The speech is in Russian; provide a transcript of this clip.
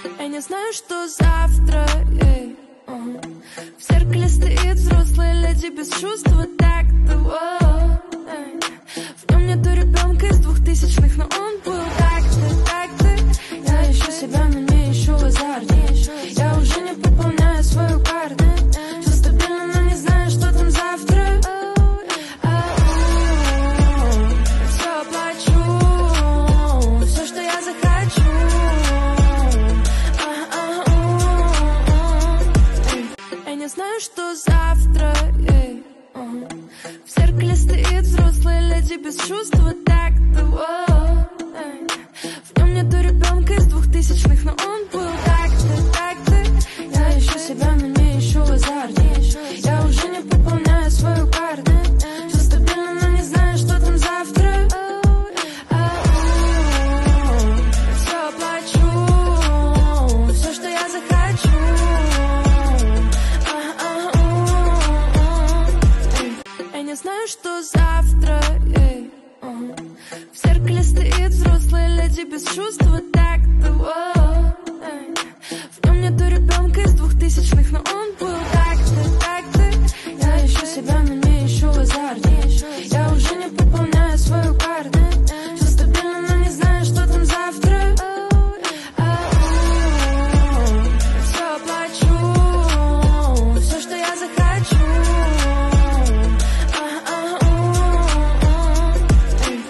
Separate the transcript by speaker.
Speaker 1: Я не знаю, что завтра. В зеркале стоит взрослая леди без чувств, вот так-то. В нем нету ребенка из 2000-х, но он был так-то. Я ищу себя, но не ищу азарт. Я уже не пополняю свою карту. Все стабильно, но не знаю, что там завтра. Все оплачу, все, что я захочу. Я не знаю, что завтра. В зеркале стоит взрослая леди без чувств, вот так-то. В нем нету ребенка из 2000-х, но он был так-то. Я ищу себя, но не ищу азарт. Я уже не пополняю свою карту. Все стабильно, но не знаю, что там завтра. Все оплачу, все, что я захочу. Я не знаю, что завтра. В зеркале стоит взрослая леди без чувств, вот так-то. В нем нету ребенка из 2000-х, но он был